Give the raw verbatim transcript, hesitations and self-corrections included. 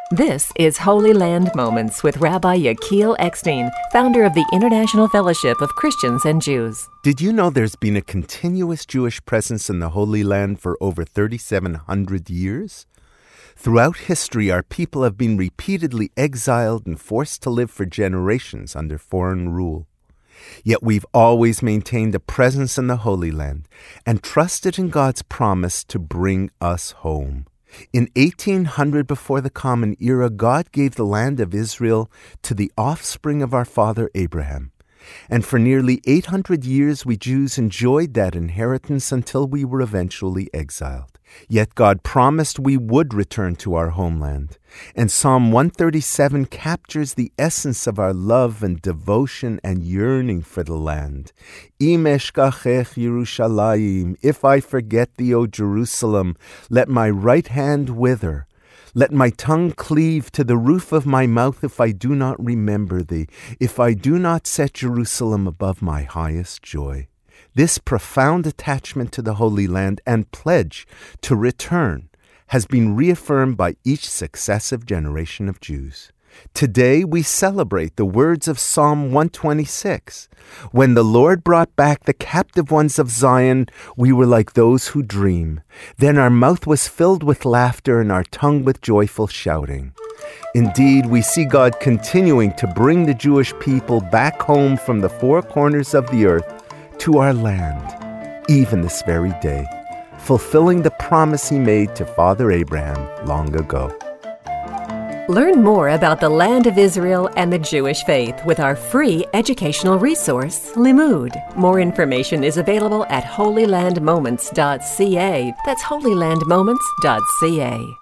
This is Holy Land Moments with Rabbi Yechiel Eckstein, founder of the International Fellowship of Christians and Jews. Did you know there's been a continuous Jewish presence in the Holy Land for over thirty-seven hundred years? Throughout history, our people have been repeatedly exiled and forced to live for generations under foreign rule. Yet we've always maintained a presence in the Holy Land and trusted in God's promise to bring us home. In eighteen hundred before the Common Era, God gave the land of Israel to the offspring of our father Abraham. And for nearly eight hundred years, we Jews enjoyed that inheritance until we were eventually exiled. Yet God promised we would return to our homeland. And Psalm one thirty-seven captures the essence of our love and devotion and yearning for the land. Im eshkachech Yerushalayim, if I forget thee, O Jerusalem, let my right hand wither. Let my tongue cleave to the roof of my mouth if I do not remember thee, if I do not set Jerusalem above my highest joy. This profound attachment to the Holy Land and pledge to return has been reaffirmed by each successive generation of Jews. Today we celebrate the words of Psalm one twenty-six. When the Lord brought back the captive ones of Zion, we were like those who dream. Then our mouth was filled with laughter and our tongue with joyful shouting. Indeed, we see God continuing to bring the Jewish people back home from the four corners of the earth to our land, even this very day, fulfilling the promise he made to Father Abraham long ago. Learn more about the land of Israel and the Jewish faith with our free educational resource, Limud. More information is available at holy land moments dot c a. That's holy land moments dot c a.